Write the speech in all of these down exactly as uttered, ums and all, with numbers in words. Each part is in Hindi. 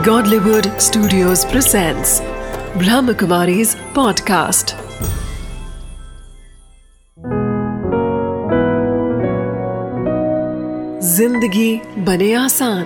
Godlywood Studios presents Brahmakumari's podcast. जिंदगी बने आसान।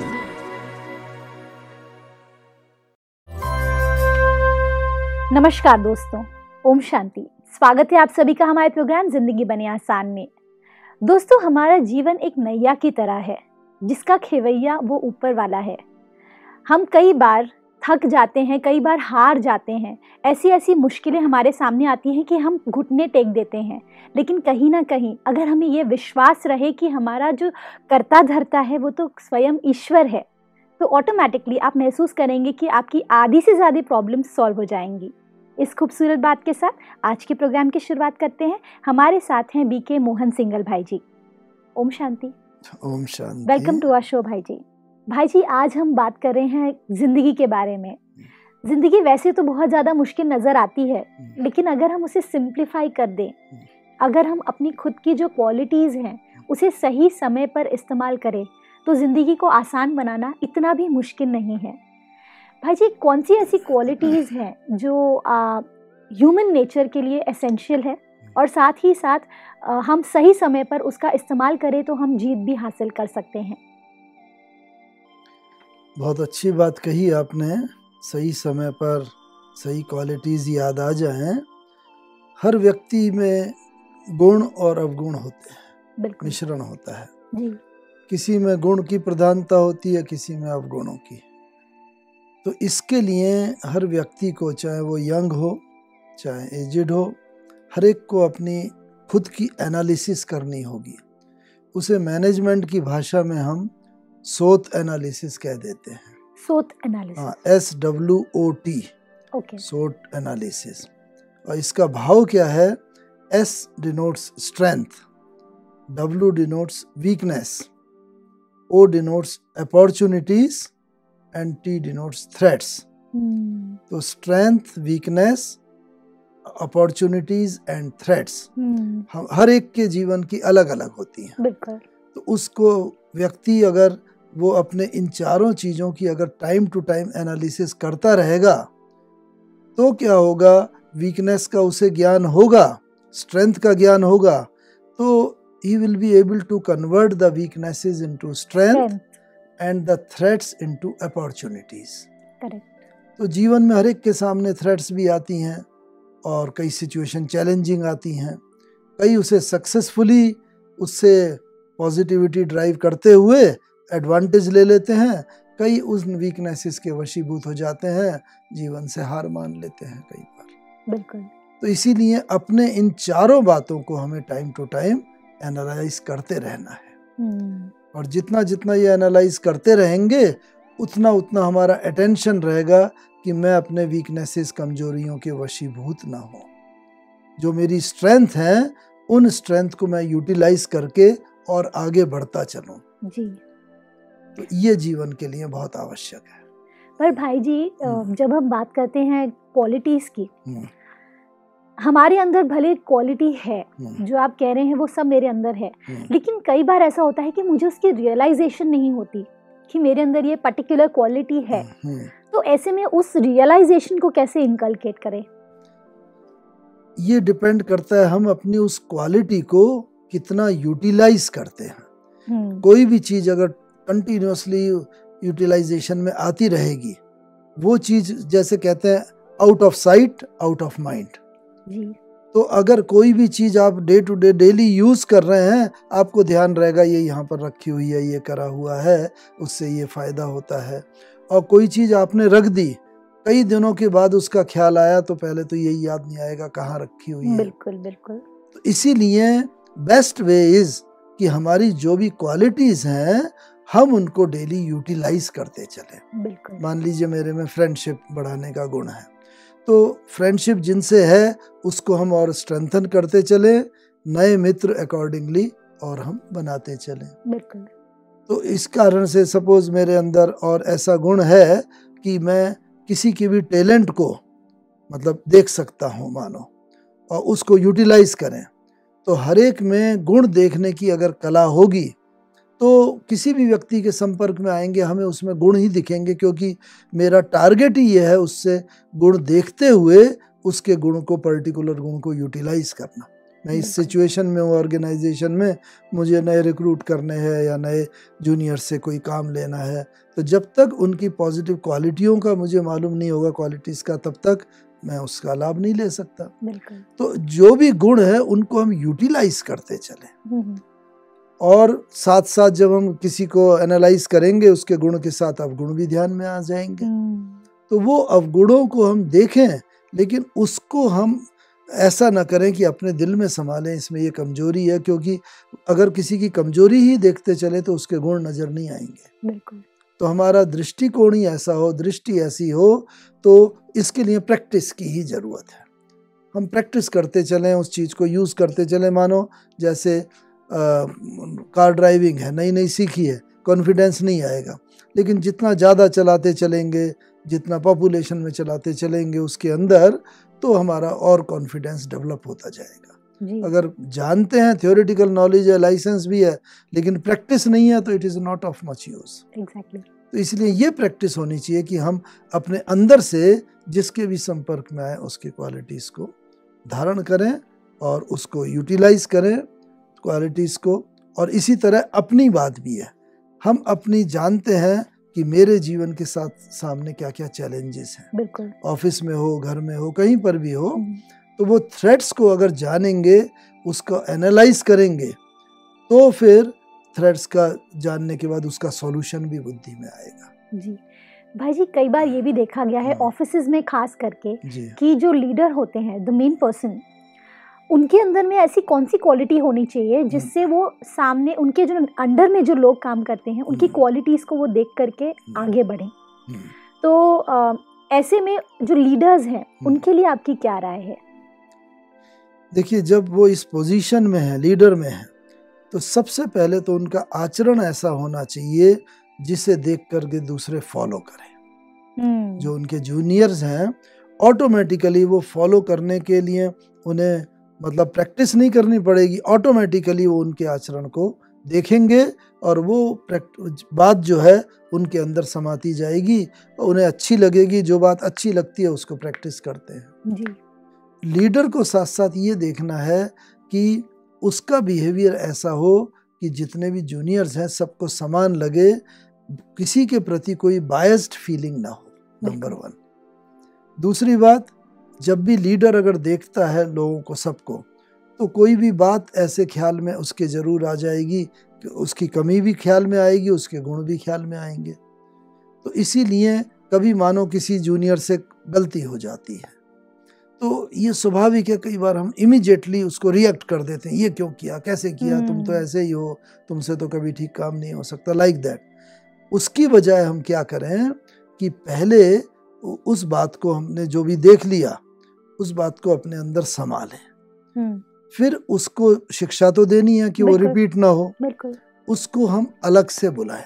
नमस्कार दोस्तों, ओम शांति। स्वागत है आप सभी का हमारे प्रोग्राम जिंदगी बने आसान में। दोस्तों, हमारा जीवन एक नैया की तरह है जिसका खेवैया वो ऊपर वाला है। हम कई बार थक जाते हैं, कई बार हार जाते हैं। ऐसी ऐसी मुश्किलें हमारे सामने आती हैं कि हम घुटने टेक देते हैं। लेकिन कहीं ना कहीं अगर हमें ये विश्वास रहे कि हमारा जो कर्ता धर्ता है वो तो स्वयं ईश्वर है, तो ऑटोमेटिकली आप महसूस करेंगे कि आपकी आधी से ज़्यादा प्रॉब्लम सॉल्व हो जाएंगी। इस खूबसूरत बात के साथ आज के प्रोग्राम की शुरुआत करते हैं। हमारे साथ हैं बी के मोहन सिंगल भाई जी। ओम शांति। ओम शांति। वेलकम टू आवर शो भाई जी। भाई जी, आज हम बात कर रहे हैं ज़िंदगी के बारे में। ज़िंदगी वैसे तो बहुत ज़्यादा मुश्किल नज़र आती है, लेकिन अगर हम उसे सिंप्लीफाई कर दें, अगर हम अपनी खुद की जो क्वालिटीज़ हैं उसे सही समय पर इस्तेमाल करें, तो ज़िंदगी को आसान बनाना इतना भी मुश्किल नहीं है। भाई जी, कौन सी ऐसी क्वालिटीज़ हैं जो ह्यूमन नेचर के लिए एसेंशियल है और साथ ही साथ आ, हम सही समय पर उसका इस्तेमाल करें तो हम जीत भी हासिल कर सकते हैं? बहुत अच्छी बात कही आपने। सही समय पर सही क्वालिटीज़ याद आ जाएं। हर व्यक्ति में गुण और अवगुण होते हैं, मिश्रण होता है जी। किसी में गुण की प्रधानता होती है, किसी में अवगुणों की। तो इसके लिए हर व्यक्ति को, चाहे वो यंग हो चाहे एजिड हो, हर एक को अपनी खुद की एनालिसिस करनी होगी। उसे मैनेजमेंट की भाषा में हम सोत एनालिसिस कह देते हैं। सोत एनालिसिस, हाँ, S W O T, okay. सोट एनालिसिस। और इसका भाव क्या है? S denotes strength, W denotes weakness, O denotes opportunities and T denotes threats. तो strength, weakness, opportunities and threats हम हर एक के जीवन की अलग अलग होती हैं। बिल्कुल। तो उसको व्यक्ति अगर वो अपने इन चारों चीज़ों की अगर टाइम टू टाइम एनालिसिस करता रहेगा तो क्या होगा? वीकनेस का उसे ज्ञान होगा, स्ट्रेंथ का ज्ञान होगा, तो he will be able to convert the weaknesses into strength and the threats into opportunities. Correct. तो जीवन में हर एक के सामने थ्रेट्स भी आती हैं और कई सिचुएशन चैलेंजिंग आती हैं। कई उसे सक्सेसफुली, उससे पॉजिटिविटी ड्राइव करते हुए एडवांटेज ले लेते हैं, कई उस वीकनेसेस के वशीभूत हो जाते हैं, जीवन से हार मान लेते हैं कई बार। बिल्कुल। तो इसीलिए अपने इन चारों बातों को हमें टाइम टू टाइम एनालाइज करते रहना है। और जितना जितना ये एनालाइज करते रहेंगे उतना उतना हमारा अटेंशन रहेगा कि मैं अपने वीकनेसेस, कमजोरियों के वशीभूत ना हो। जो मेरी स्ट्रेंथ है उन स्ट्रेंथ को मैं यूटिलाइज करके और आगे बढ़ता चलूं। जी। तो ये जीवन के लिए बहुत आवश्यक है। पर भाई जी, जब हम बात करते हैं क्वालिटीज की, हमारे अंदर भले क्वालिटी है, जो आप कह रहे हैं वो सब मेरे अंदर है, लेकिन कई बार ऐसा होता है कि मुझे उसकी रियलाइजेशन नहीं होती कि मेरे अंदर ये पर्टिकुलर क्वालिटी है। तो ऐसे में उस रियलाइजेशन को कैसे इनकलकेट करें? ये डिपेंड करता है हम अपनी उस क्वालिटी को कितना यूटिलाइज करते हैं। कोई भी चीज अगर कंटिन्यूअसली यूटिलाइजेशन में आती रहेगी, वो चीज जैसे कहते हैं out of sight out of mind. तो अगर कोई भी चीज आप day to day daily use कर रहे हैं, आपको ध्यान रहेगा ये यहाँ पर रखी हुई है, ये करा हुआ है, उससे ये फायदा होता है। और कोई चीज आपने रख दी, कई दिनों के बाद उसका ख्याल आया तो पहले तो यही याद नहीं आएगा कहाँ रखी हुई है। बिल्कुल बिल्कुल। तो इसीलिए बेस्ट वे इज कि हमारी जो भी क्वालिटीज हैं हम उनको डेली यूटिलाइज करते चलें। बिल्कुल। मान लीजिए मेरे में फ्रेंडशिप बढ़ाने का गुण है, तो फ्रेंडशिप जिनसे है उसको हम और स्ट्रेंथन करते चलें, नए मित्र अकॉर्डिंगली और हम बनाते चलें। बिल्कुल। तो इस कारण से सपोज मेरे अंदर और ऐसा गुण है कि मैं किसी की भी टैलेंट को मतलब देख सकता हूँ मानो, और उसको यूटिलाइज करें। तो हर एक में गुण देखने की अगर कला होगी तो किसी भी व्यक्ति के संपर्क में आएंगे हमें उसमें गुण ही दिखेंगे, क्योंकि मेरा टारगेट ही ये है उससे गुण देखते हुए उसके गुण को, पर्टिकुलर गुण को यूटिलाइज करना। मैं इस सिचुएशन में हूँ ऑर्गेनाइजेशन में, मुझे नए रिक्रूट करने हैं या नए जूनियर से कोई काम लेना है, तो जब तक उनकी पॉजिटिव क्वालिटियों का मुझे मालूम नहीं होगा, क्वालिटीज़ का, तब तक मैं उसका लाभ नहीं ले सकता। बिल्कुल। तो जो भी गुण है उनको हम यूटिलाइज करते चलें, और साथ साथ जब हम किसी को एनालाइज करेंगे उसके गुण के साथ अवगुण भी ध्यान में आ जाएंगे। तो वो अवगुणों को हम देखें, लेकिन उसको हम ऐसा ना करें कि अपने दिल में संभालें इसमें ये कमजोरी है, क्योंकि अगर किसी की कमजोरी ही देखते चले तो उसके गुण नजर नहीं आएंगे। बिल्कुल। तो हमारा दृष्टिकोण ही ऐसा हो, दृष्टि ऐसी हो, तो इसके लिए प्रैक्टिस की ही जरूरत है। हम प्रैक्टिस करते चलें, उस चीज़ को यूज़ करते चलें। मानो जैसे आ, कार ड्राइविंग है, नई नई सीखी है, कॉन्फिडेंस नहीं आएगा, लेकिन जितना ज़्यादा चलाते चलेंगे, जितना पॉपुलेशन में चलाते चलेंगे उसके अंदर, तो हमारा और कॉन्फिडेंस डेवलप होता जाएगा। अगर जानते हैं, थ्योरेटिकल नॉलेज है, लाइसेंस भी है, लेकिन प्रैक्टिस नहीं है, तो it is not of much use. Exactly. तो इसलिए ये प्रैक्टिस होनी चाहिए कि हम अपने अंदर से जिसके भी संपर्क में आए उसकी क्वालिटीज़ को धारण करें और उसको यूटिलाइज करें, क्वालिटीज़ को। और इसी तरह अपनी बात भी है, हम अपनी जानते हैं कि मेरे जीवन के साथ सामने क्या क्या चैलेंजेस हैं। बिल्कुल। ऑफिस में हो, घर में हो, कहीं पर भी हो, तो वो थ्रेट्स को अगर जानेंगे, उसको एनालाइज करेंगे, तो फिर थ्रेट्स का जानने के बाद उसका सॉल्यूशन भी बुद्धि में आएगा। जी भाई जी, कई बार ये भी देखा गया है ऑफिसेज में खास करके कि जो लीडर होते हैं, द मेन पर्सन, उनके अंदर में ऐसी कौन सी क्वालिटी होनी चाहिए जिससे वो सामने उनके जो अंडर में जो लोग काम करते हैं उनकी क्वालिटीज को वो देख करके आगे बढ़ें। तो आ, ऐसे में जो लीडर्स हैं उनके लिए आपकी क्या राय है? देखिए, जब वो इस पोजीशन में है, लीडर में है, तो सबसे पहले तो उनका आचरण ऐसा होना चाहिए जिसे देख करके दूसरे फॉलो करें। जो उनके जूनियर्स हैं, ऑटोमेटिकली वो फॉलो करने के लिए उन्हें मतलब प्रैक्टिस नहीं करनी पड़ेगी, ऑटोमेटिकली वो उनके आचरण को देखेंगे और वो बात जो है उनके अंदर समाती जाएगी और उन्हें अच्छी लगेगी। जो बात अच्छी लगती है उसको प्रैक्टिस करते हैं जी। लीडर को साथ साथ ये देखना है कि उसका बिहेवियर ऐसा हो कि जितने भी जूनियर्स हैं सबको समान लगे, किसी के प्रति कोई बायस्ड फीलिंग ना हो, नंबर वन। दूसरी बात, जब भी लीडर अगर देखता है लोगों को, सबको, तो कोई भी बात ऐसे ख्याल में उसके ज़रूर आ जाएगी कि उसकी कमी भी ख्याल में आएगी, उसके गुण भी ख्याल में आएंगे। तो इसीलिए कभी मानो किसी जूनियर से गलती हो जाती है तो ये स्वाभाविक है, कई बार हम इमीडिएटली उसको रिएक्ट कर देते हैं, ये क्यों किया, कैसे किया, तुम तो ऐसे ही हो, तुमसे तो कभी ठीक काम नहीं हो सकता, लाइक दैट। उसकी बजाय हम क्या करें कि पहले उस बात को, हमने जो भी देख लिया, उस बात को अपने अंदर संभालें। फिर उसको शिक्षा तो देनी है कि वो रिपीट ना हो, उसको हम अलग से बुलाएं।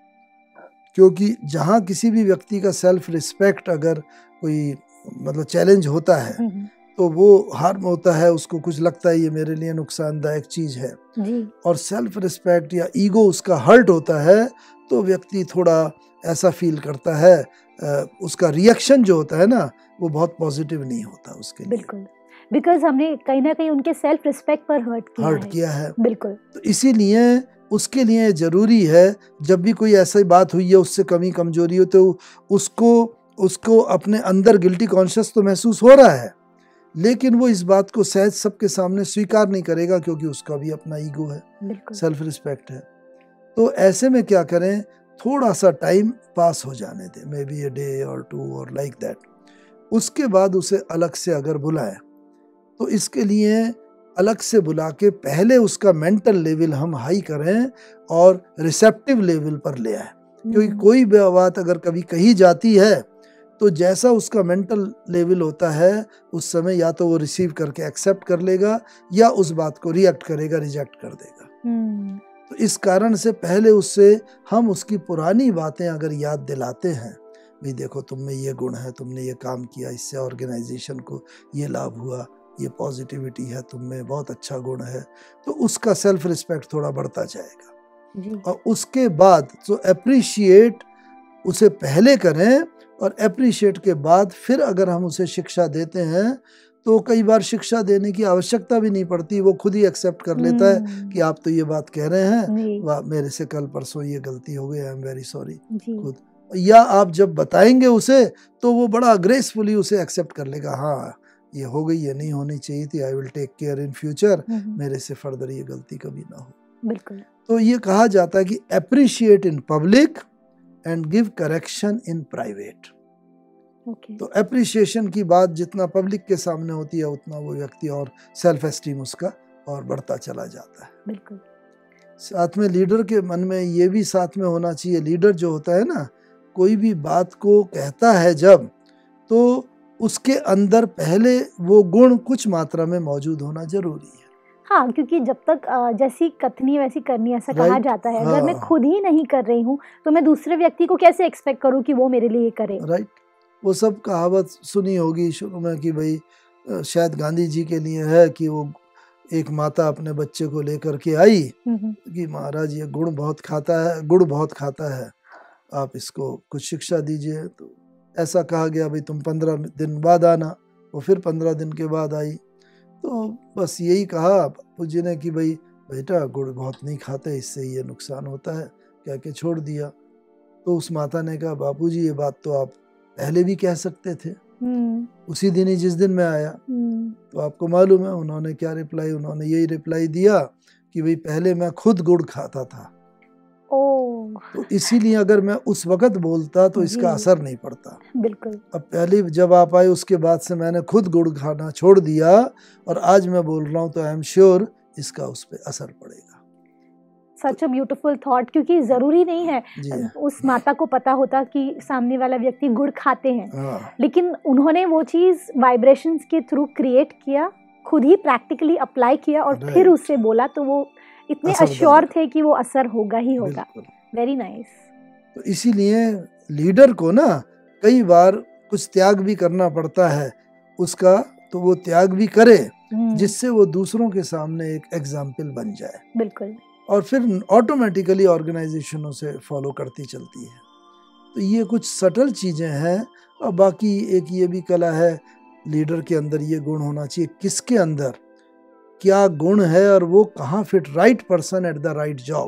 क्योंकि जहाँ किसी भी व्यक्ति का सेल्फ रिस्पेक्ट अगर कोई मतलब चैलेंज होता है तो वो हार्म होता है, उसको कुछ लगता है ये मेरे लिए नुकसानदायक चीज है जी। और सेल्फ रिस्पेक्ट या ईगो उसका हर्ट होता है तो व्यक्ति थोड़ा ऐसा फील करता है, उसका रिएक्शन जो होता है ना वो बहुत पॉजिटिव नहीं होता उसके लिए। बिल्कुल, बिकॉज हमने कहीं ना कहीं उनके सेल्फ रिस्पेक्ट पर हर्ट किया हर्ट है। किया है। बिल्कुल। तो इसीलिए उसके लिए जरूरी है जब भी कोई ऐसी बात हुई है, उससे कमी कमजोरी हो, तो उसको उसको अपने अंदर गिल्टी कॉन्शियस तो महसूस हो रहा है, लेकिन वो इस बात को सहज सबके सामने स्वीकार नहीं करेगा क्योंकि उसका भी अपना ईगो है, सेल्फ रिस्पेक्ट है। तो ऐसे में क्या करें, थोड़ा सा टाइम पास हो जाने दें, मे बी ए डे और टू और लाइक दैट। उसके बाद उसे अलग से अगर बुलाएं तो इसके लिए अलग से बुला के पहले उसका मेंटल लेवल हम हाई करें और रिसेप्टिव लेवल पर ले आए। क्योंकि कोई भी बात अगर कभी कही जाती है तो जैसा उसका मेंटल लेवल होता है उस समय या तो वो रिसीव करके एक्सेप्ट कर लेगा या उस बात को रिएक्ट करेगा, रिजेक्ट कर देगा। hmm. तो इस कारण से पहले उससे हम उसकी पुरानी बातें अगर याद दिलाते हैं, भाई देखो तुम में ये गुण है, तुमने ये काम किया, इससे ऑर्गेनाइजेशन को ये लाभ हुआ, ये पॉजिटिविटी है तुम में, बहुत अच्छा गुण है, तो उसका सेल्फ रिस्पेक्ट थोड़ा बढ़ता जाएगा। जी। और उसके बाद तो अप्रिशिएट उसे पहले करें, और अप्रिशिएट के बाद फिर अगर हम उसे शिक्षा देते हैं तो कई बार शिक्षा देने की आवश्यकता भी नहीं पड़ती, वो खुद ही एक्सेप्ट कर लेता है कि आप तो ये बात कह रहे हैं, वाह मेरे से कल परसों ये गलती हो गई, आई एम वेरी सॉरी खुद। या आप जब बताएंगे उसे तो वो बड़ा ग्रेसफुली उसे एक्सेप्ट कर लेगा, हाँ ये हो गई, ये नहीं होनी चाहिए थी, I will take care in future, मेरे से फर्दर ये गलती कभी ना हो। बिल्कुल। तो ये कहा जाता है कि appreciate in public and give correction in private. Okay. तो अप्रिशिएशन की बात जितना पब्लिक के सामने होती है उतना वो व्यक्ति और सेल्फ एस्टीम उसका और बढ़ता चला जाता है। बिल्कुल। साथ में लीडर के मन में ये भी साथ में होना चाहिए, लीडर जो होता है ना, कोई भी बात को कहता है जब, तो उसके अंदर पहले वो गुण कुछ मात्रा में मौजूद होना जरूरी है। हाँ, क्योंकि जब तक जैसी कथनी वैसी करनी, ऐसा कहा जाता है। अगर मैं खुद ही नहीं कर रही हूँ तो मैं दूसरे व्यक्ति को कैसे एक्सपेक्ट करूँ कि वो मेरे लिए करे। राइट। वो सब कहावत सुनी होगी शुरू में कि भाई शायद गांधी जी के लिए है कि वो एक माता अपने बच्चे को लेकर के आई कि महाराज ये गुड़ बहुत खाता है, गुड़ बहुत खाता है, आप इसको कुछ शिक्षा दीजिए। तो ऐसा कहा गया भाई तुम पंद्रह दिन बाद आना। वो फिर पंद्रह दिन के बाद आई, तो बस यही कहा बापू जी ने कि भाई बेटा गुड़ बहुत नहीं खाते, इससे ये नुकसान होता है, कह के छोड़ दिया। तो उस माता ने कहा बापू जी ये बात तो आप पहले भी कह सकते थे, उसी दिन ही जिस दिन मैं आया। तो आपको मालूम है उन्होंने क्या रिप्लाई, उन्होंने यही रिप्लाई दिया कि भाई पहले मैं खुद गुड़ खाता था। ओ। तो इसीलिए अगर मैं उस वक्त बोलता तो इसका असर नहीं पड़ता। बिल्कुल। अब पहले जब आप आए उसके बाद से मैंने खुद गुड़ खाना छोड़ दिया और आज मैं बोल रहा हूँ, तो आई एम श्योर इसका उस पर असर पड़ेगा। सच अ ब्यूटीफुल थॉट, क्योंकि जरूरी नहीं है उस माता को पता होता कि सामने वाला व्यक्ति गुड़ खाते हैं, हाँ। लेकिन उन्होंने वो चीज वाइब्रेशंस के थ्रू क्रिएट किया, खुद ही प्रैक्टिकली अप्लाई किया और फिर उससे बोला, तो वो इतने अश्योर थे कि वो असर होगा ही होगा। Very nice. तो इसीलिए लीडर को ना कई बार कुछ त्याग भी करना पड़ता है उसका, तो वो त्याग भी करे जिससे वो दूसरों के सामने एक एग्जाम्पल बन जाए। बिल्कुल। और फिर ऑटोमेटिकली ऑर्गेनाइजेशनों से फॉलो करती चलती है। तो ये कुछ सटल चीज़ें हैं। और बाकी एक ये भी कला है लीडर के अंदर, ये गुण होना चाहिए किसके अंदर क्या गुण है और वो कहाँ fit, right person at the right job.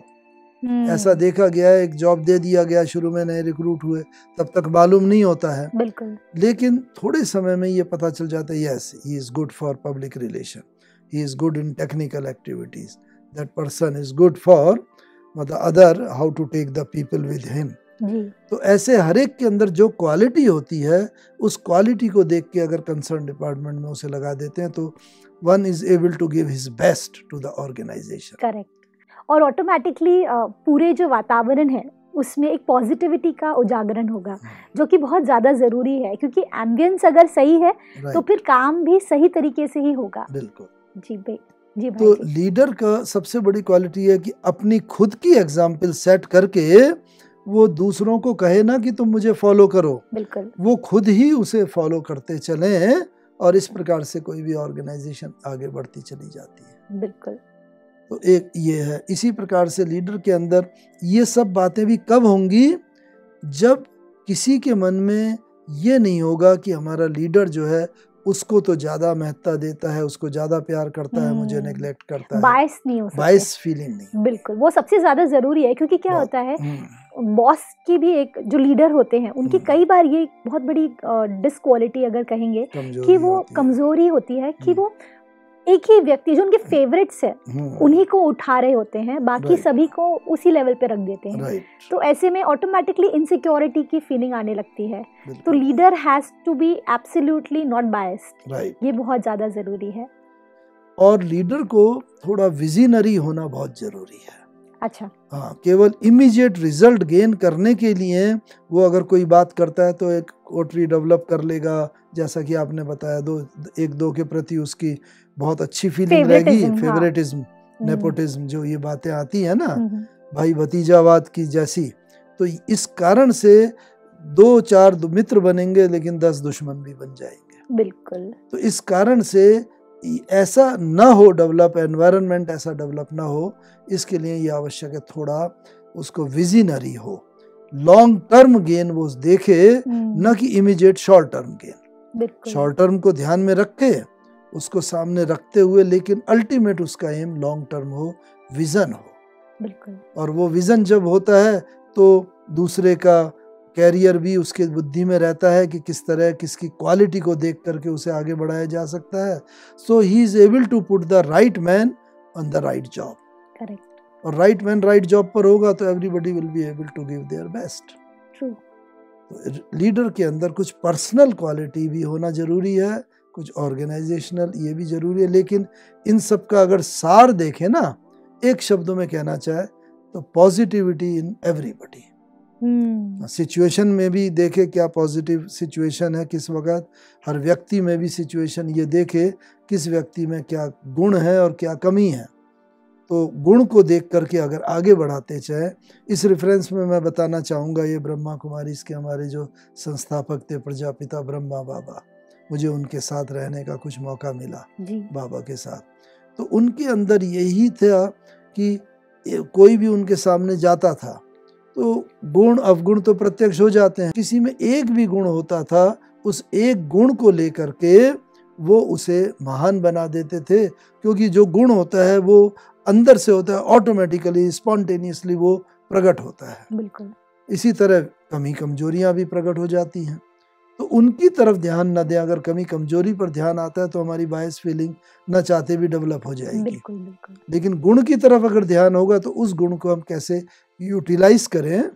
ऐसा देखा गया है, एक जॉब दे दिया गया, शुरू में नए रिक्रूट हुए तब तक मालूम नहीं होता है, बिल्कुल, लेकिन थोड़े समय में ये पता चल जाता है yes he is good for public relation, he is good in technical activities, that person is good for the other, how to take the people with him। तो ऐसे हर एक के अंदर जो क्वालिटी होती है उस क्वालिटी को देख के अगर कंसर्न डिपार्टमेंट में उसे लगा देते हैं तो one is able to give his best to the organization। Correct. और ऑटोमेटिकली पूरे जो वातावरण है उसमें एक पॉजिटिविटी का उजागरण होगा, जो कि बहुत ज़्यादा ज़रूरी है, क्योंकि एम्बियंस अगर सही है तो फिर काम भी सही तरीके से ही होगा। बिल्कुल जी भाई। जी भाई तो जी। लीडर का सबसे बड़ी क्वालिटी है कि अपनी खुद की एग्जाम्पल सेट करके वो दूसरों को कहे ना कि तुम मुझे फॉलो करो, बिल्कुल, वो खुद ही उसे फॉलो करते चले और इस प्रकार से कोई भी ऑर्गेनाइजेशन आगे बढ़ती चली जाती है। बिल्कुल। तो एक ये है, इसी प्रकार से लीडर के अंदर ये सब बातें भी कब होंगी जब किसी के मन में ये नहीं होगा कि हमारा लीडर जो है उसको तो ज्यादा महत्ता देता है, उसको ज्यादा प्यार करता है, मुझे नेग्लेक्ट करता है। बायस नहीं हो सकते, बायस फीलिंग नहीं। बिल्कुल, वो सबसे ज्यादा जरूरी है, क्योंकि क्या होता है बॉस की भी एक जो लीडर होते हैं उनकी कई बार ये बहुत बड़ी डिसक्वालिटी अगर कहेंगे कि वो कमजोरी होती है कि वो एक ही व्यक्ति जो उनके फेवरेट्स है उन्हीं को उठा रहे होते हैं, बाकी सभी को उसी लेवल पे रख देते हैं। तो ऐसे में ऑटोमेटिकली इनसिक्योरिटी की फीलिंग आने लगती है। तो leader has to be absolutely not biased, ये बहुत ज्यादा जरूरी है। और लीडर को थोड़ा विजनरी होना बहुत जरूरी है। अच्छा, हाँ, केवल इमीडिएट रिजल्ट गेन करने के लिए वो अगर कोई बात करता है तो एक कोटरी डेवलप कर लेगा, जैसा कि आपने बताया, दो एक दो के प्रति उसकी बहुत अच्छी फीलिंग रहेगी, फेवरेटिज्म, हाँ। नेपोटिज्म, जो ये बातें आती है ना भाई भतीजावाद की जैसी, तो इस कारण से दो चार मित्र बनेंगे लेकिन दस दुश्मन भी बन जाएंगे। बिल्कुल। तो इस कारण से ऐसा ना हो डेवलप, एनवायरनमेंट ऐसा डेवलप ना हो, इसके लिए ये आवश्यक है थोड़ा उसको विजनरी हो, लॉन्ग टर्म गेन वो देखे, न कि immediate short term gain. Short term को ध्यान में रखे, उसको सामने रखते हुए, लेकिन अल्टीमेट उसका एम लॉन्ग टर्म हो, विजन हो। बिल्कुल। और वो विजन जब होता है तो दूसरे का कैरियर भी उसके बुद्धि में रहता है कि किस तरह किसकी क्वालिटी को देख करके उसे आगे बढ़ाया जा सकता है। So he is able to put the right man on the right job. Correct. और राइट मैन राइट जॉब पर होगा तो everybody will be able to give their best. True. तो लीडर के अंदर कुछ पर्सनल क्वालिटी भी होना जरूरी है, कुछ ऑर्गेनाइजेशनल ये भी जरूरी है, लेकिन इन सब का अगर सार देखें ना, एक शब्दों में कहना चाहे तो पॉजिटिविटी इन एवरीबॉडी। सिचुएशन में भी देखे क्या पॉजिटिव सिचुएशन है किस वक्त, हर व्यक्ति में भी सिचुएशन ये देखे किस व्यक्ति में क्या गुण है और क्या कमी है, तो गुण को देख करके अगर आगे बढ़ाते चाहे। इस रेफरेंस में मैं बताना चाहूँगा, ये ब्रह्मा कुमारी इसके हमारे जो संस्थापक थे प्रजापिता ब्रह्मा बाबा, मुझे उनके साथ रहने का कुछ मौका मिला जी। बाबा के साथ। तो उनके अंदर यही था कि कोई भी उनके सामने जाता था तो गुण अवगुण तो प्रत्यक्ष हो जाते हैं, किसी में एक भी गुण होता था, उस एक गुण को लेकर के वो उसे महान बना देते थे, क्योंकि जो गुण होता है वो अंदर से होता है, ऑटोमेटिकली स्पॉन्टेनियसली वो प्रकट होता है। बिल्कुल। इसी तरह कमी कमजोरियां भी प्रकट हो जाती हैं, तो उनकी तरफ ध्यान न दें। अगर कमी कमजोरी पर ध्यान आता है तो हमारी बायस फीलिंग न चाहते भी डेवलप हो जाएगी। बिल्कुल बिल्कुल। लेकिन गुण की तरफ अगर ध्यान होगा तो उस गुण को हम कैसे यूटिलाइज करें,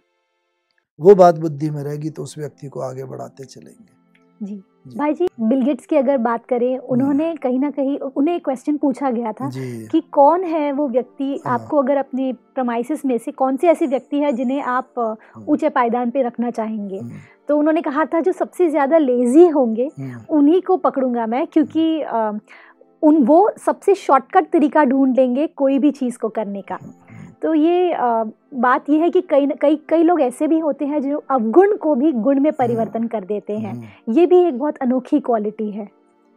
वो बात बुद्धि में रहेगी, तो उस व्यक्ति को आगे बढ़ाते चलेंगे। जी, जी भाई जी, बिल गेट्स की अगर बात करें, उन्होंने कहीं ना कहीं उन्हें एक क्वेश्चन पूछा गया था कि कौन है वो व्यक्ति, आपको अगर अपने प्रमाइसेस में से कौन से ऐसे व्यक्ति है जिन्हें आप ऊंचे पायदान पे रखना चाहेंगे, तो उन्होंने कहा था जो सबसे ज्यादा लेजी होंगे उन्हीं को पकड़ूंगा मैं, क्योंकि आ, उन वो सबसे शॉर्टकट तरीका ढूंढ लेंगे कोई भी चीज़ को करने का। तो ये आ, बात ये है कि कई कई कई लोग ऐसे भी होते हैं जो अवगुण को भी गुण में परिवर्तन कर देते हैं। ये भी एक बहुत अनोखी क्वालिटी है।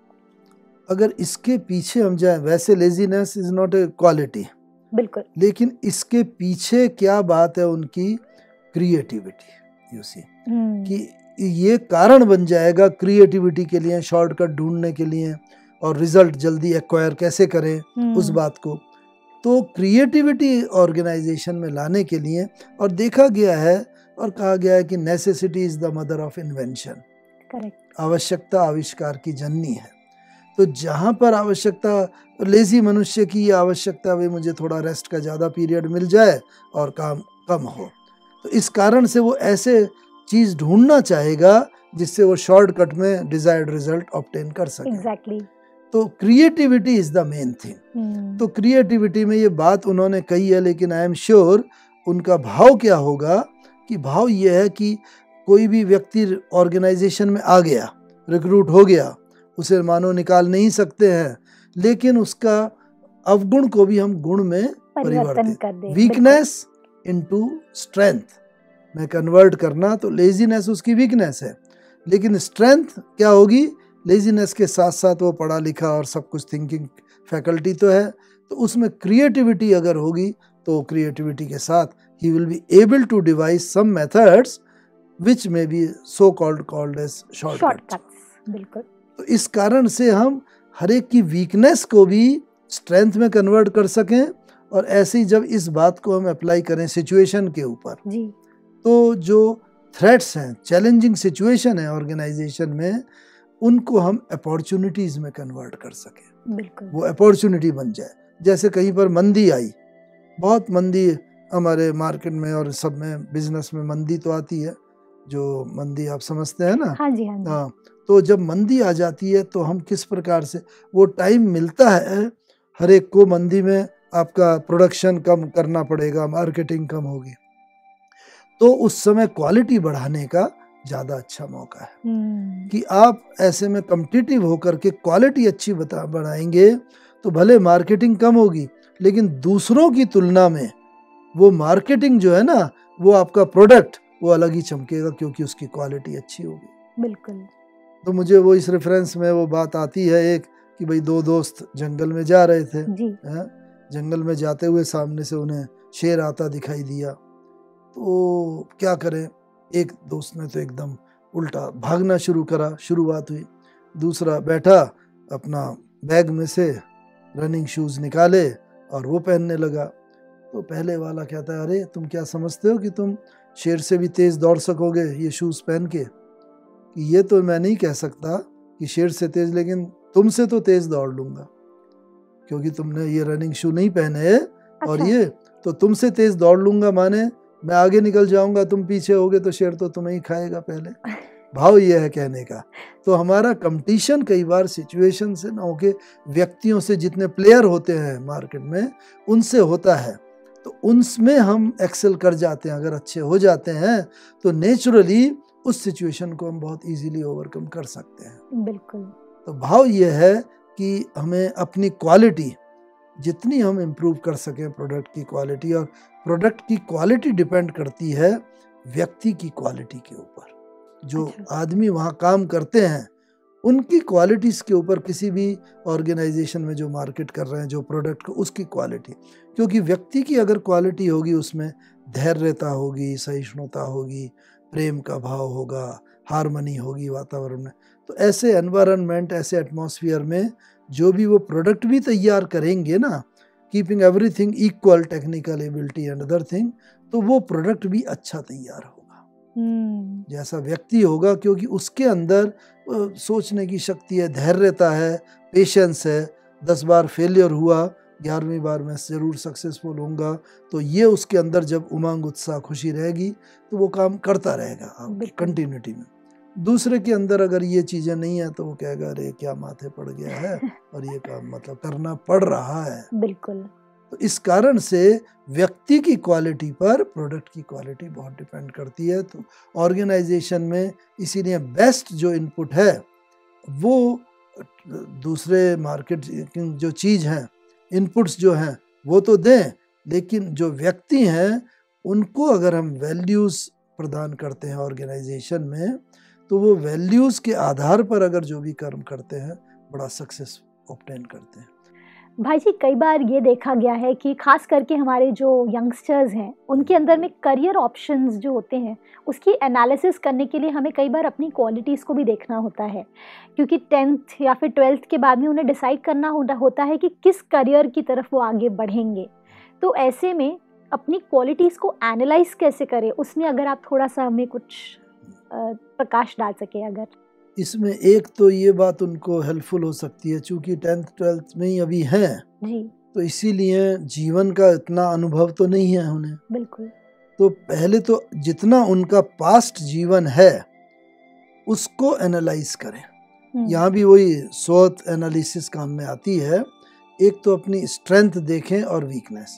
अगर इसके पीछे हम जाएं, वैसे laziness is not a quality, बिल्कुल, लेकिन इसके पीछे क्या बात है, उनकी क्रिएटिविटी। यू सी कि ये कारण बन जाएगा क्रिएटिविटी के लिए, शॉर्टकट ढूंढने के लिए, और रिजल्ट जल्दी एक्वायर कैसे करें उस बात को। तो क्रिएटिविटी ऑर्गेनाइजेशन में लाने के लिए, और देखा गया है और कहा गया है कि necessity is the mother of invention. Correct. आवश्यकता आविष्कार की जननी है। तो जहाँ पर आवश्यकता, लेजी मनुष्य की ये आवश्यकता, भाई मुझे थोड़ा रेस्ट का ज़्यादा पीरियड मिल जाए और काम कम हो, तो इस कारण से वो ऐसे चीज़ ढूंढना चाहेगा जिससे वो शॉर्टकट में डिजायर्ड रिजल्ट ऑब्टेन कर सके। Exactly exactly. तो creativity is the main thing. तो क्रिएटिविटी में ये बात उन्होंने कही है, लेकिन आई एम श्योर उनका भाव क्या होगा, कि भाव ये है कि कोई भी व्यक्ति ऑर्गेनाइजेशन में आ गया, रिक्रूट हो गया, उसे मानो निकाल नहीं सकते हैं, लेकिन उसका अवगुण को भी हम गुण में परिवर्तन कर दें, वीकनेस इनटू स्ट्रेंथ में कन्वर्ट करना। तो लेजीनेस उसकी वीकनेस है, लेकिन स्ट्रेंथ क्या होगी, लेजीनेस के साथ साथ वो पढ़ा लिखा और सब कुछ थिंकिंग फैकल्टी तो है, तो उसमें क्रिएटिविटी अगर होगी तो क्रिएटिविटी के साथ ही will be able to devise some methods which may be so called called as shortcuts. बिल्कुल। तो इस कारण से हम हर एक की वीकनेस को भी स्ट्रेंथ में कन्वर्ट कर सकें, और ऐसे ही जब इस बात को हम अप्लाई करें सिचुएशन के ऊपर, तो जो थ्रेट्स हैं, चैलेंजिंग सिचुएशन है ऑर्गेनाइजेशन में, उनको हम अपॉर्चुनिटीज में कन्वर्ट कर सकें। बिल्कुल। वो अपॉर्चुनिटी बन जाए। जैसे कहीं पर मंदी आई, बहुत मंदी हमारे मार्केट में और सब में, बिजनेस में मंदी तो आती है, जो मंदी आप समझते हैं ना। हाँ जी, हाँ जी। हाँ, तो जब मंदी आ जाती है तो हम किस प्रकार से, वो टाइम मिलता है हर एक को, मंदी में आपका प्रोडक्शन कम करना पड़ेगा, मार्केटिंग कम होगी, तो उस समय क्वालिटी बढ़ाने का ज़्यादा अच्छा मौका है कि आप ऐसे में कम्पिटिटिव होकर के क्वालिटी अच्छी बता बढ़ाएंगे, तो भले मार्केटिंग कम होगी, लेकिन दूसरों की तुलना में वो मार्केटिंग जो है ना, वो आपका प्रोडक्ट वो अलग ही चमकेगा, क्योंकि उसकी क्वालिटी अच्छी होगी। बिल्कुल। तो मुझे वो इस रेफरेंस में वो बात आती है एक, कि भाई दो दोस्त जंगल में जा रहे थे जी। हैं? जंगल में जाते हुए सामने से उन्हें शेर आता दिखाई दिया, तो क्या करें, एक दोस्त ने तो एकदम उल्टा भागना शुरू करा, शुरुआत हुई। दूसरा बैठा, अपना बैग में से रनिंग शूज़ निकाले और वो पहनने लगा। तो पहले वाला कहता है, अरे तुम क्या समझते हो कि तुम शेर से भी तेज़ दौड़ सकोगे ये शूज़ पहन के? कि ये तो मैं नहीं कह सकता कि शेर से तेज़, लेकिन तुमसे तो तेज़ दौड़ लूँगा क्योंकि तुमने ये रनिंग शू नहीं पहने और अच्छा। ये तो तुमसे तेज़ दौड़ लूँगा, माने मैं आगे निकल जाऊँगा, तुम पीछे होगे तो शेर तो तुम्हें ही खाएगा पहले। भाव ये है कहने का। तो हमारा कंपटीशन कई बार सिचुएशन से ना होके व्यक्तियों से, जितने प्लेयर होते हैं मार्केट में उनसे होता है, तो उनमें हम एक्सेल कर जाते हैं। अगर अच्छे हो जाते हैं तो नेचुरली उस सिचुएशन को हम बहुत इजीली ओवरकम कर सकते हैं। बिल्कुल। तो भाव ये है कि हमें अपनी क्वालिटी जितनी हम इम्प्रूव कर सकें, प्रोडक्ट की क्वालिटी, और प्रोडक्ट की क्वालिटी डिपेंड करती है व्यक्ति की क्वालिटी के ऊपर। जो अच्छा। आदमी वहाँ काम करते हैं उनकी क्वालिटीज़ के ऊपर, किसी भी ऑर्गेनाइजेशन में जो मार्केट कर रहे हैं जो प्रोडक्ट को, उसकी क्वालिटी, क्योंकि व्यक्ति की अगर क्वालिटी होगी, उसमें धैर्यता होगी, सहिष्णुता होगी, प्रेम का भाव होगा, हार्मनी होगी वातावरण में, तो ऐसे एनवायरनमेंट, ऐसे एटमॉस्फेयर में जो भी वो प्रोडक्ट भी तैयार करेंगे ना, keeping everything equal, technical ability and other thing, तो वो प्रोडक्ट भी अच्छा तैयार होगा जैसा व्यक्ति होगा, क्योंकि उसके अंदर सोचने की शक्ति है, धैर्यता है, पेशेंस है। दस बार फेलियर हुआ, ग्यारहवीं बार मैं ज़रूर सक्सेसफुल होऊंगा, तो ये उसके अंदर जब उमंग, उत्साह, खुशी रहेगी तो वो काम करता रहेगा कंटिन्यूटी में। दूसरे के अंदर अगर ये चीज़ें नहीं है तो वो कहेगा, अरे क्या माथे पड़ गया है और ये काम मतलब करना पड़ रहा है। बिल्कुल। तो इस कारण से व्यक्ति की क्वालिटी पर प्रोडक्ट की क्वालिटी बहुत डिपेंड करती है। तो ऑर्गेनाइजेशन में इसीलिए बेस्ट जो इनपुट है वो दूसरे मार्केट जो चीज़ हैं, इनपुट्स जो हैं वो तो दें, लेकिन जो व्यक्ति हैं उनको अगर हम वैल्यूज़ प्रदान करते हैं ऑर्गेनाइजेशन में, तो वो वैल्यूज़ के आधार पर अगर जो भी कर्म करते हैं बड़ा सक्सेस ऑब्टेन करते हैं। भाई जी, कई बार ये देखा गया है कि खास करके हमारे जो यंगस्टर्स हैं उनके अंदर में करियर ऑप्शंस जो होते हैं उसकी एनालिसिस करने के लिए हमें कई बार अपनी क्वालिटीज़ को भी देखना होता है, क्योंकि टेंथ या फिर ट्वेल्थ के बाद में उन्हें डिसाइड करना होता है कि किस करियर की तरफ वो आगे बढ़ेंगे। तो ऐसे में अपनी क्वालिटीज़ को एनालाइज कैसे करें, उसमें अगर आप थोड़ा सा हमें कुछ प्रकाश डाल सके। अगर इसमें एक तो ये बात उनको हेल्पफुल हो सकती है, चूँकि टेंथ ट्वेल्थ में ही अभी हैं जी, तो इसीलिए जीवन का इतना अनुभव तो नहीं है उन्हें। बिल्कुल। तो पहले तो जितना उनका पास्ट जीवन है उसको एनालाइज करें। यहाँ भी वही स्वॉट एनालिसिस काम में आती है। एक तो अपनी स्ट्रेंथ देखें और वीकनेस,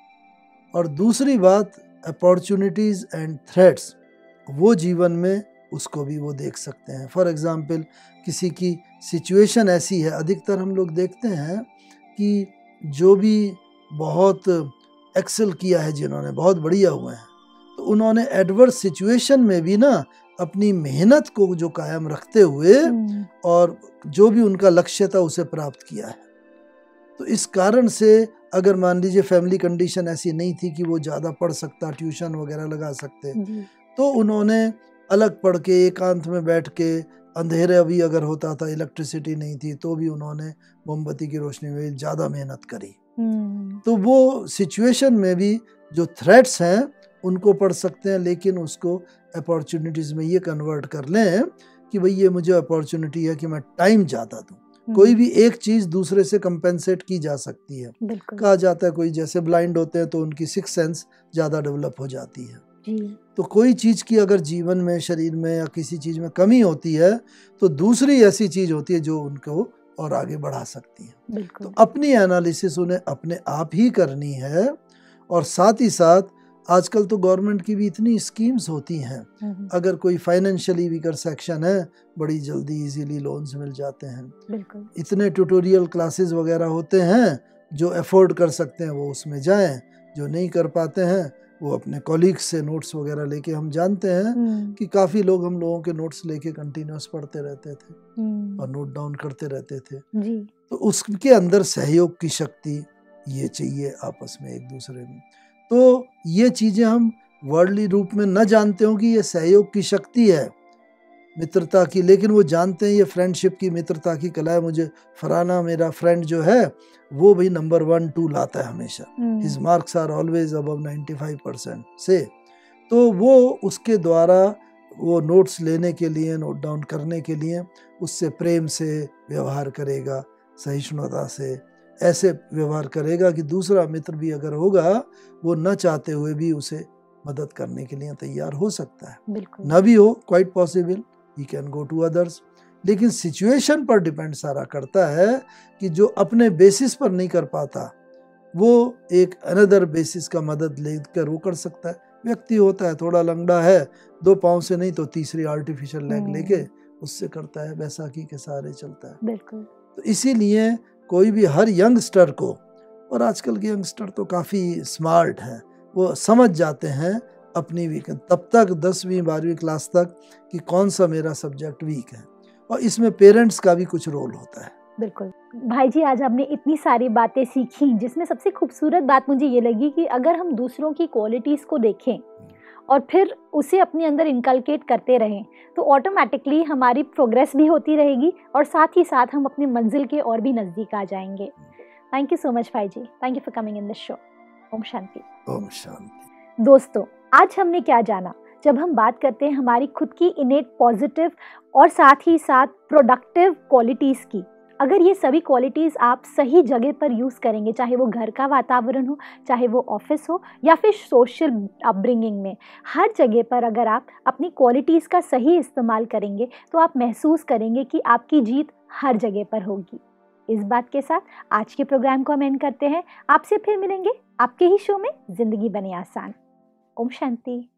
और दूसरी बात अपॉर्चुनिटीज़ एंड थ्रेट्स, वो जीवन में उसको भी वो देख सकते हैं। फॉर एग्ज़ाम्पल, किसी की सिचुएशन ऐसी है, अधिकतर हम लोग देखते हैं कि जो भी बहुत एक्सेल किया है, जिन्होंने बहुत बढ़िया हुए हैं, तो उन्होंने एडवर्स सिचुएशन में भी ना अपनी मेहनत को जो कायम रखते हुए और जो भी उनका लक्ष्य था उसे प्राप्त किया है। तो इस कारण से अगर मान लीजिए फैमिली कंडीशन ऐसी नहीं थी कि वो ज़्यादा पढ़ सकता, ट्यूशन वगैरह लगा सकते, तो उन्होंने अलग पढ़ के एकांत में बैठ के, अंधेरे भी अगर होता था, इलेक्ट्रिसिटी नहीं थी, तो भी उन्होंने मोमबत्ती की रोशनी में ज़्यादा मेहनत करी। तो वो सिचुएशन में भी जो थ्रेट्स हैं उनको पढ़ सकते हैं, लेकिन उसको अपॉर्चुनिटीज़ में ये कन्वर्ट कर लें कि भाई ये मुझे अपॉर्चुनिटी है कि मैं टाइम ज़्यादा दूँ। कोई भी एक चीज़ दूसरे से कंपेंसेट की जा सकती है। कहा जाता है कोई जैसे ब्लाइंड होते हैं तो उनकी सिक्स सेंस ज़्यादा डेवलप हो जाती है। जी। तो कोई चीज़ की अगर जीवन में, शरीर में या किसी चीज़ में कमी होती है तो दूसरी ऐसी चीज़ होती है जो उनको और आगे बढ़ा सकती है। तो अपनी एनालिसिस उन्हें अपने आप ही करनी है। और साथ ही साथ आजकल तो गवर्नमेंट की भी इतनी स्कीम्स होती हैं, अगर कोई फाइनेंशियली वीकर सेक्शन है, बड़ी जल्दी इजीली लोन्स मिल जाते हैं। बिल्कुल। इतने ट्यूटोरियल क्लासेस वगैरह होते हैं, जो अफोर्ड कर सकते हैं वो उसमें जाएं, जो नहीं कर पाते हैं वो अपने कॉलीग्स से नोट्स वगैरह लेके, हम जानते हैं कि काफ़ी लोग हम लोगों के नोट्स लेके कंटिन्यूस पढ़ते रहते थे और नोट डाउन करते रहते थे। जी। तो उसके अंदर सहयोग की शक्ति ये चाहिए आपस में एक दूसरे में। तो ये चीज़ें हम वर्ल्डली रूप में न जानते हो कि ये सहयोग की शक्ति है, मित्रता की, लेकिन वो जानते हैं ये फ्रेंडशिप की, मित्रता की कला है। मुझे फलाना मेरा फ्रेंड जो है वो भी नंबर वन टू लाता है हमेशा, his marks are always above ninety five percent से, तो वो उसके द्वारा वो नोट्स लेने के लिए, नोट डाउन करने के लिए उससे प्रेम से व्यवहार करेगा, सहिष्णुता से ऐसे व्यवहार करेगा कि दूसरा मित्र भी अगर होगा वो न चाहते हुए भी उसे मदद करने के लिए तैयार हो सकता है। न भी हो, quite possible, he can go to others. लेकिन सिचुएशन पर डिपेंड सारा करता है कि जो अपने बेसिस पर नहीं कर पाता वो एक अनदर बेसिस का मदद लेकर वो कर सकता है। व्यक्ति होता है थोड़ा लंगड़ा है, दो पाँव से नहीं तो तीसरी आर्टिफिशियल लेग लेके उससे करता है, बैसाखी के सहारे चलता है। बिल्कुल। तो इसीलिए कोई भी हर यंगस्टर को, और आजकल के यंगस्टर तो काफ़ी स्मार्ट हैं, वो समझ जाते हैं अपनी वीक, तब तक दसवीं बारहवीं क्लास तक कि कौन सा मेरा सब्जेक्ट वीक है, और इसमें पेरेंट्स का भी कुछ रोल होता है। बिल्कुल भाई जी, आज हमने इतनी सारी बातें सीखी, जिसमें सबसे खूबसूरत बात मुझे ये लगी कि अगर हम दूसरों की क्वालिटीज़ को देखें और फिर उसे अपने अंदर इनकलकेट करते रहें तो ऑटोमेटिकली हमारी प्रोग्रेस भी होती रहेगी और साथ ही साथ हम अपनी मंजिल के और भी नज़दीक आ जाएंगे। थैंक यू सो मच भाई जी, thank you for coming in this show. ओम शांति। ओम शांति। दोस्तों, आज हमने क्या जाना? जब हम बात करते हैं हमारी खुद की इनेट पॉजिटिव और साथ ही साथ प्रोडक्टिव क्वालिटीज़ की, अगर ये सभी क्वालिटीज़ आप सही जगह पर यूज़ करेंगे, चाहे वो घर का वातावरण हो, चाहे वो ऑफिस हो या फिर सोशल अपब्रिंगिंग में, हर जगह पर अगर आप अपनी क्वालिटीज़ का सही इस्तेमाल करेंगे तो आप महसूस करेंगे कि आपकी जीत हर जगह पर होगी। इस बात के साथ आज के प्रोग्राम को हम एंड करते हैं। आपसे फिर मिलेंगे आपके ही शो में ज़िंदगी बने आसान। ओम शांति।